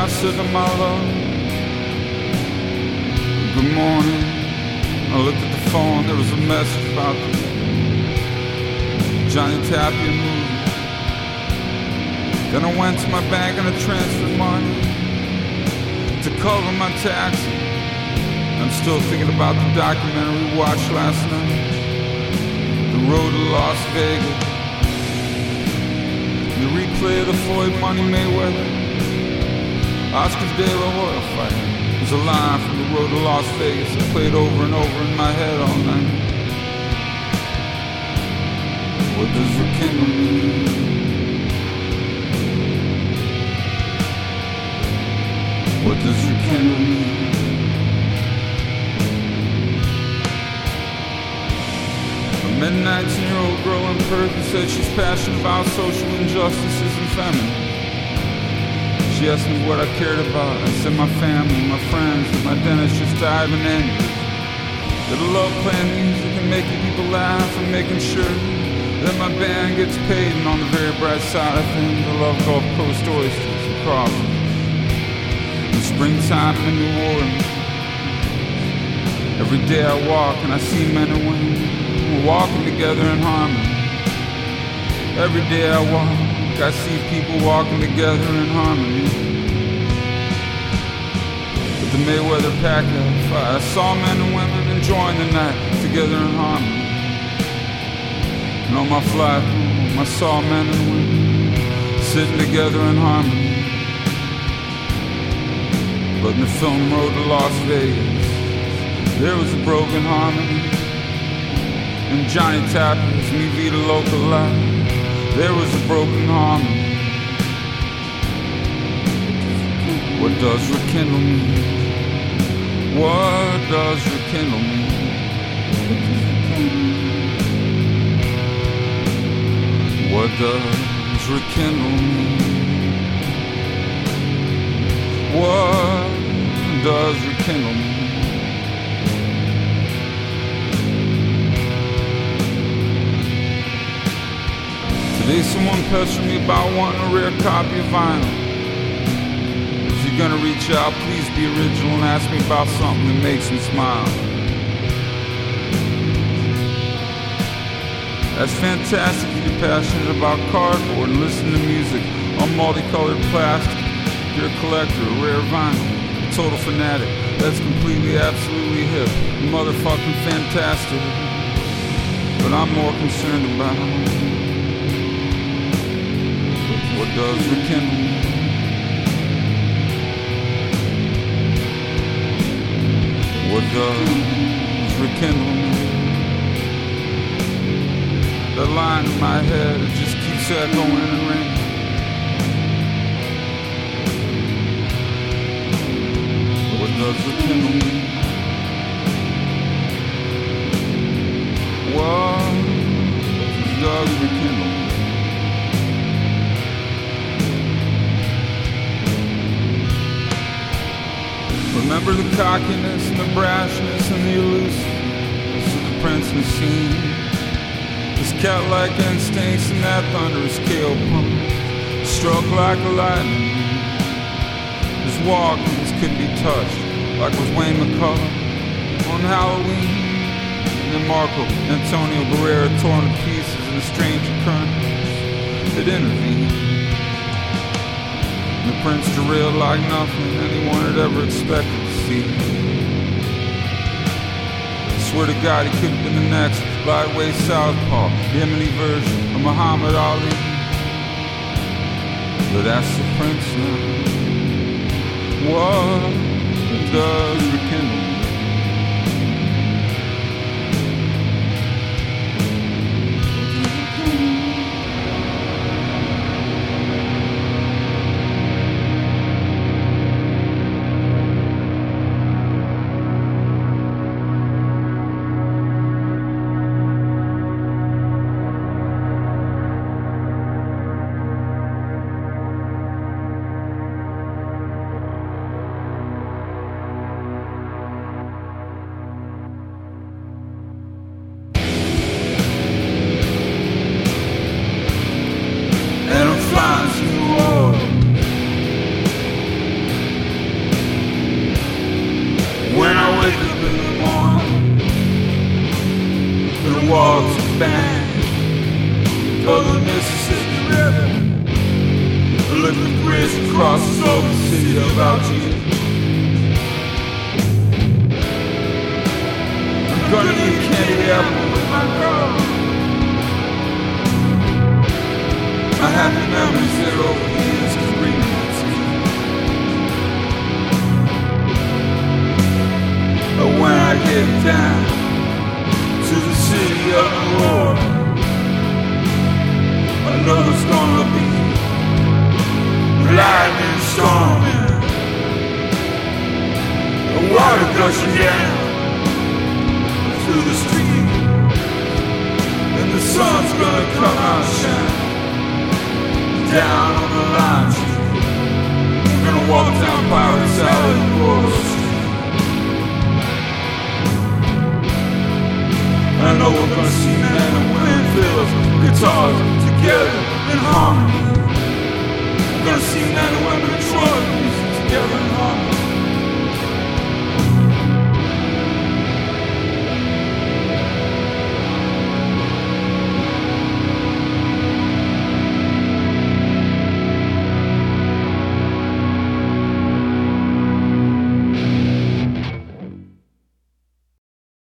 I said to my love, good morning. I looked at the phone, there was a message about the Johnny Tapia movie. Then I went to my bank and I transferred money to cover my taxes. I'm still thinking about the documentary we watched last night, The Road to Las Vegas. The replay of the Floyd Money Mayweather Oscar De La Hoya fight. There's a line from The Road to Las Vegas that played over and over in my head all night. What does rekindle mean? What does rekindle mean? A mid-19-year-old girl in Perth who said she's passionate about social injustices and feminism. She asked me what I cared about. I said my family, my friends, and my dentist just died of an aneurysm. That I love playing music and making people laugh and making sure that my band gets paid. And on the very bright side of things, I love Gulf Coast oysters and crawfish. In springtime in New Orleans, every day I walk and I see men and women. We're walking together in harmony. Every day I walk, I see people walking together in harmony. With the Mayweather Pacquiao fight, I saw men and women enjoying the night together in harmony. And on my flight home, I saw men and women sitting together in harmony. But in the film Road to Las Vegas, there was a broken harmony. And Johnny Tapia's Mi Vida Loca Live, there was a broken harmony. What does rekindle mean? What does rekindle mean? What does rekindle mean? What does rekindle mean? Today someone pestered me about wanting a rare copy of vinyl. If you're gonna reach out, please be original and ask me about something that makes me smile. That's fantastic if you're passionate about cardboard and listen to music on multicolored plastic. If you're a collector of rare vinyl, a total fanatic, that's completely, absolutely hip, motherfucking fantastic. But I'm more concerned about what does rekindle me? What does rekindle me? That line in my head, it just keeps echoing and ringing. What does rekindle me? What does rekindle me? Remember the cockiness and the brashness and the elusiveness of the Prince Nassim. His cat-like instincts and that thunderous kale pump struck like a lightning. His walkings couldn't be touched, like was Wayne McCullough on Halloween. And then Marco Antonio Barrera torn to pieces in a strange occurrence that intervened. The Prince derailed like nothing anyone had ever expected to see. I swear to God he could have been the next lightweight southpaw, the Yemeni version of Muhammad Ali. But that's the Prince now. What does rekindle me? band for the Mississippi River. The liquid bridge crosses over the city of Algiers. I'm gonna eat candy apple with my girl. My happy memories that over years can bring me to. But when I get down to the city of New Orleans, I know there's gonna be lightning storming, the water gushing down through the street, and the sun's gonna come out shine down on the Lime Tree. We're gonna walk down Pirate